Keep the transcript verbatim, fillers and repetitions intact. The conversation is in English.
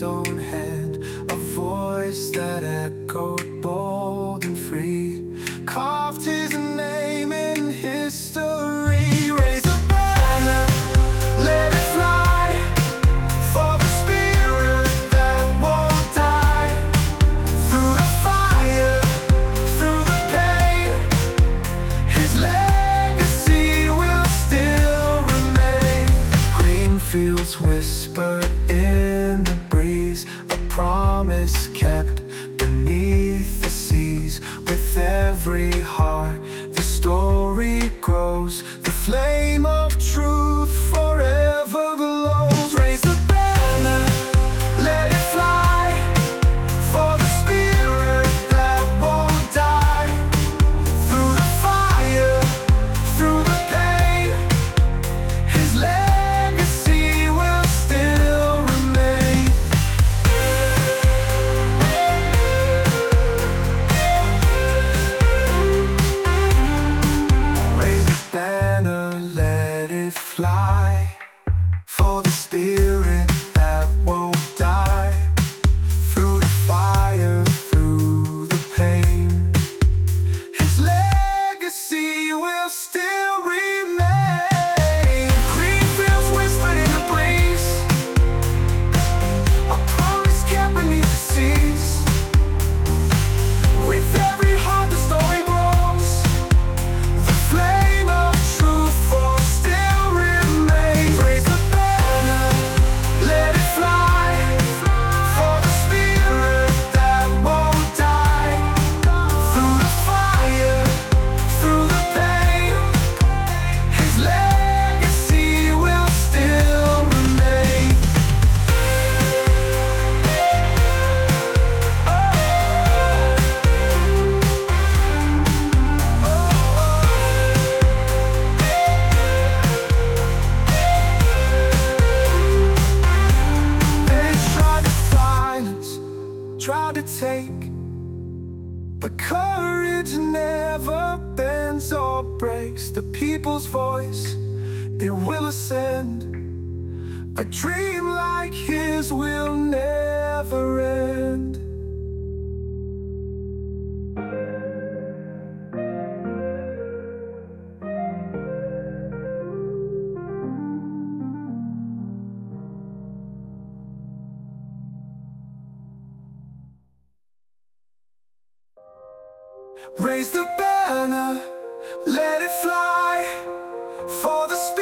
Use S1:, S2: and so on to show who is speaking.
S1: his own hand, a voice that echoed bold and free, carved his name in history. Raise a banner, let it fly, for the spirit that won't die. Through the fire, through the pain, his legacy will still remain. Green fields whispered in the breeze, a promise kept beneath the seas. With every heart, the story grows, the flame of truth forever glows. Raise the banner, let it fly, for the spirit that won't die. Through the fire, through the pain, his legacy will still remain. Raise the banner, let it fly, for the spirit that won't die. Through the fire, through the pain, his legacy will still remain. Green fields whispered in the breeze, a promise kept beneath the seas. With every heart the story grows, the flame of truth for still remains. Raise the banner, let it fly, for the spirit that won't die. Through the fire, through the pain, his legacy will still remain. They tried to silence, tried to take, but courage never bends or breaks. The people's voice, it will ascend. A dream like his will never end. Raise the banner, let it fly, for the spirit